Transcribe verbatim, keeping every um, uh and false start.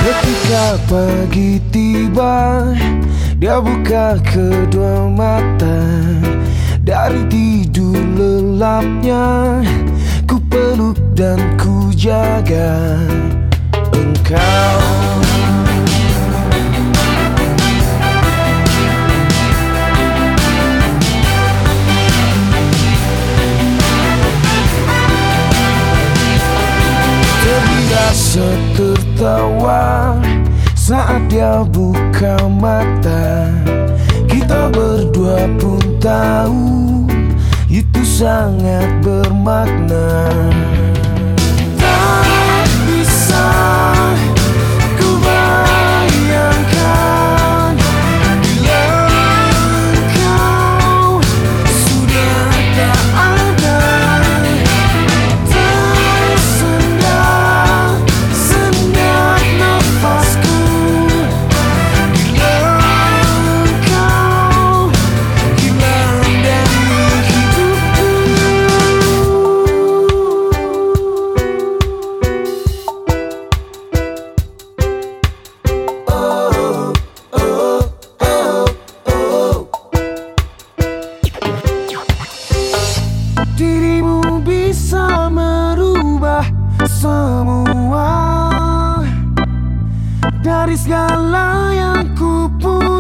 Ketika pagi tiba, dia buka kedua mata. Dari tidur lelapnya, ku peluk dan ku jaga engkau. Terbiasa tertawa saat dia buka mata. Kita berdua pun tahu itu sangat bermakna. Tak bisa ku bayangkan bila engkau sudah tak ada. Tersendat sendak nafasku bila engkau hilang dari hidupku. Oh, oh, oh, oh. Dirimu bisa merubah semua dari segala yang ku punya.